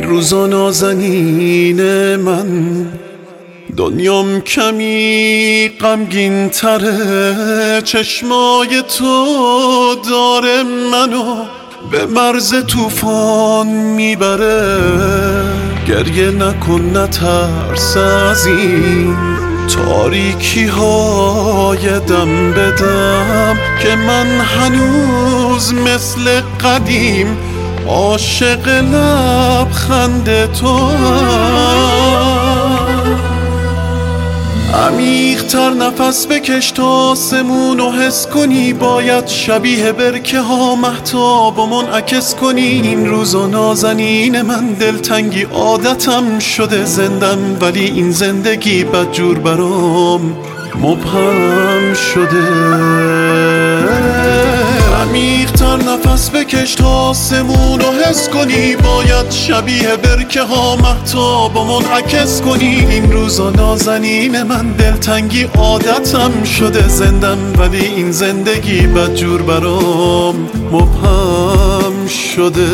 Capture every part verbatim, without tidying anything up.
روزا نازنین من، دنیام کمی غمگین تره. چشمای تو داره منو به مرز طوفان میبره. گریه نکن نترس از این تاریکی های دم بدم، که من هنوز مثل قدیم عاشق لبخند تو. عمیق تر نفس بکش تا آسمونو حس کنی. باید شبیه برکه ها مهتابو منعکس کنی. این روزا نازنین من، دلتنگی عادتم شده زندم، ولی این زندگی بدجور برام مبهم شده. عمیق تر نفس بکش تا آسمونو حس کنی. باید شبیه برکه ها مهتابو منعکس کنی. این روزا نازنین من، دلتنگی عادتم شده زندم، ولی این زندگی بدجور برام مبهم شده.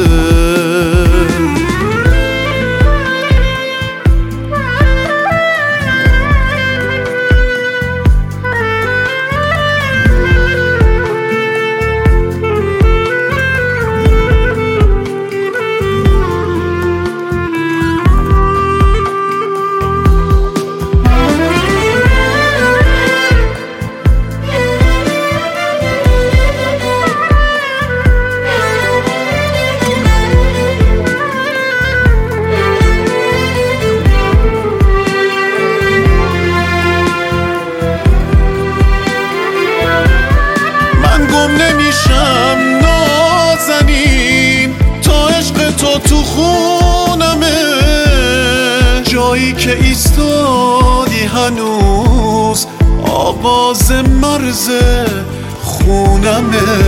نمیشم نازنین تا عشق تو تو خونمه. جایی که ایستادی هنوز آواز مرز خونمه.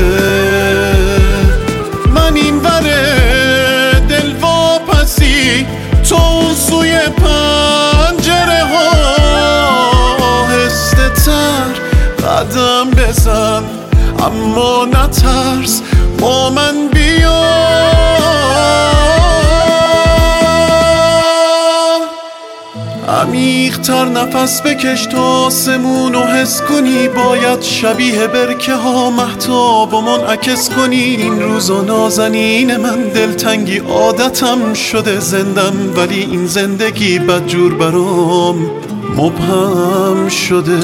من این وره دل واپسی، تو اون سوی پنجره ها. آهسته تر قدم بزن، اما نترس، با من بیا. عمیق تر نفس بکش تا آسمونو حس کنی. باید شبیه برکه ها مهتابو منعکس کنی. این روزا نازنین من، دلتنگی عادتم شده زندم، ولی این زندگی بدجور برام مبهم شده.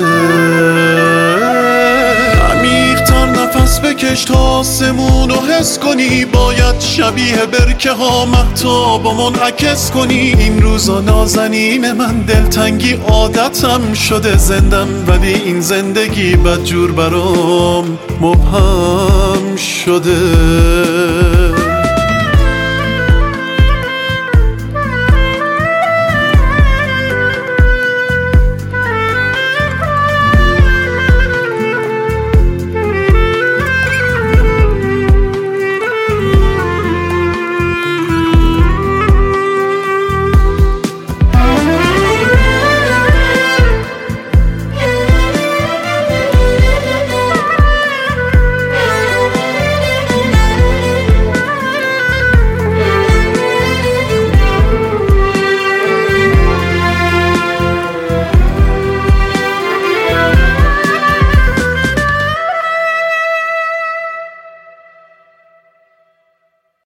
نفس بکش تا آسمونو حس کنی. باید شبیه برکه ها مهتابو منعکس کنی. این روزا نازنین من، دلتنگی عادتم شده زندم، ولی این زندگی بدجور برام مبهم شده.